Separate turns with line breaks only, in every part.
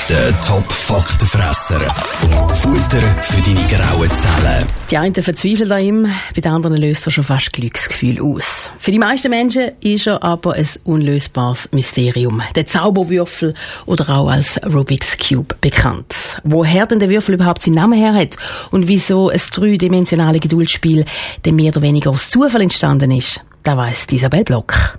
Der Top-Faktenfresser. Futter für deine grauen Zellen.
Die einen verzweifeln an ihm, bei den anderen löst er schon fast Glücksgefühl aus. Für die meisten Menschen ist er aber ein unlösbares Mysterium. Der Zauberwürfel oder auch als Rubik's Cube bekannt. Woher denn der Würfel überhaupt seinen Namen her hat und wieso ein dreidimensionales Geduldsspiel dem mehr oder weniger aus Zufall entstanden ist, das weiss Isabel Block.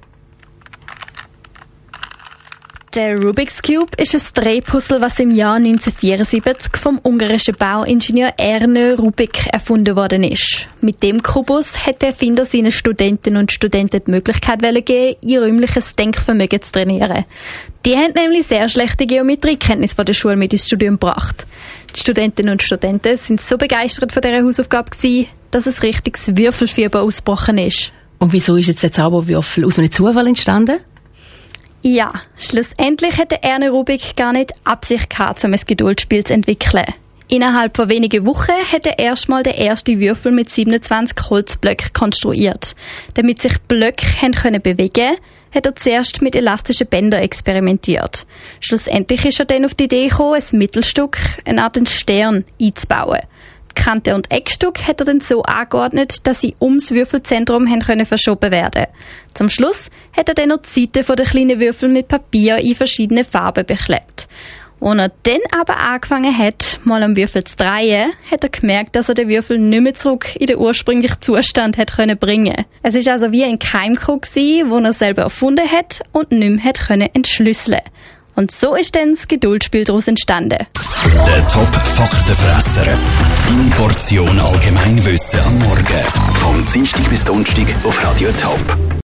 Der Rubik's Cube ist ein Drehpuzzle, das im Jahr 1974 vom ungarischen Bauingenieur Ernő Rubik erfunden worden ist. Mit dem Kubus hat der Erfinder seinen Studentinnen und Studenten die Möglichkeit gegeben, ihr räumliches Denkvermögen zu trainieren. Die haben nämlich sehr schlechte Geometriekenntnisse von der Schule mit ins Studium gebracht. Die Studentinnen und Studenten sind so begeistert von dieser Hausaufgabe gewesen, dass ein richtiges Würfelfieber ausgebrochen ist.
Und wieso ist jetzt der Zauberwürfel aus einem Zufall entstanden?
Ja, schlussendlich hat der Ernő Rubik gar nicht Absicht gehabt, um ein Geduldsspiel zu entwickeln. Innerhalb von wenigen Wochen hat er erstmal den ersten Würfel mit 27 Holzblöcken konstruiert. Damit sich die Blöcke haben bewegen, hat er zuerst mit elastischen Bändern experimentiert. Schlussendlich ist er dann auf die Idee gekommen, ein Mittelstück, eine Art Stern, einzubauen. Kante- und Eckstück hat er dann so angeordnet, dass sie ums Würfelzentrum verschoben werden. Zum Schluss hat er dann noch die Seiten der kleinen Würfel mit Papier in verschiedenen Farben beklebt. Als er dann aber angefangen hat, mal am Würfel zu drehen, hat er gemerkt, dass er den Würfel nicht mehr zurück in den ursprünglichen Zustand hat bringen. Es ist also wie ein Keimcode gewesen, den er selber erfunden hat und nicht mehr entschlüsseln. Und so ist dann das Geduldsspiel daraus entstanden.
Der Top-Faktenfresser. Deine Portion Allgemeinwissen am Morgen. Vom Dienstag bis Donnerstag auf Radio Top.